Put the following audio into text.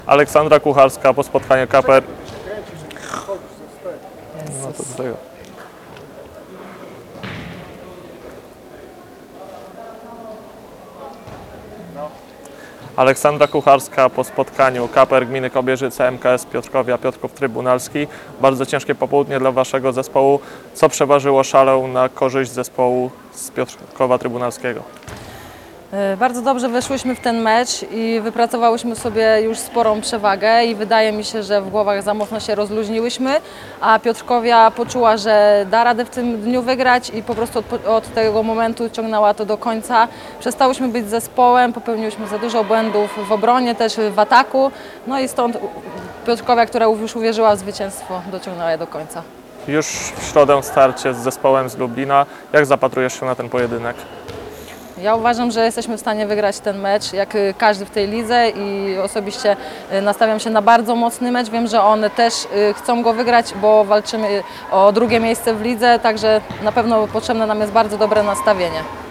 Aleksandra Kucharska po spotkaniu KPR. No to do tego. Aleksandra Kucharska po spotkaniu KPR Gminy Kobierzyce, MKS Piotrkowa, Piotrków Trybunalski. Bardzo ciężkie popołudnie dla Waszego zespołu. Co przeważyło szalę na korzyść zespołu z Piotrkowa Trybunalskiego? Bardzo dobrze weszłyśmy w ten mecz i wypracowałyśmy sobie już sporą przewagę i wydaje mi się, że w głowach za mocno się rozluźniłyśmy, a Piotrkowia poczuła, że da radę w tym dniu wygrać i po prostu od tego momentu ciągnęła to do końca. Przestałyśmy być zespołem, popełniłyśmy za dużo błędów w obronie, też w ataku, no i stąd Piotrkowia, która już uwierzyła w zwycięstwo, dociągnęła je do końca. Już w środę starcie z zespołem z Lublina. Jak zapatrujesz się na ten pojedynek? Ja uważam, że jesteśmy w stanie wygrać ten mecz, jak każdy w tej lidze i osobiście nastawiam się na bardzo mocny mecz. Wiem, że one też chcą go wygrać, bo walczymy o drugie miejsce w lidze, także na pewno potrzebne nam jest bardzo dobre nastawienie.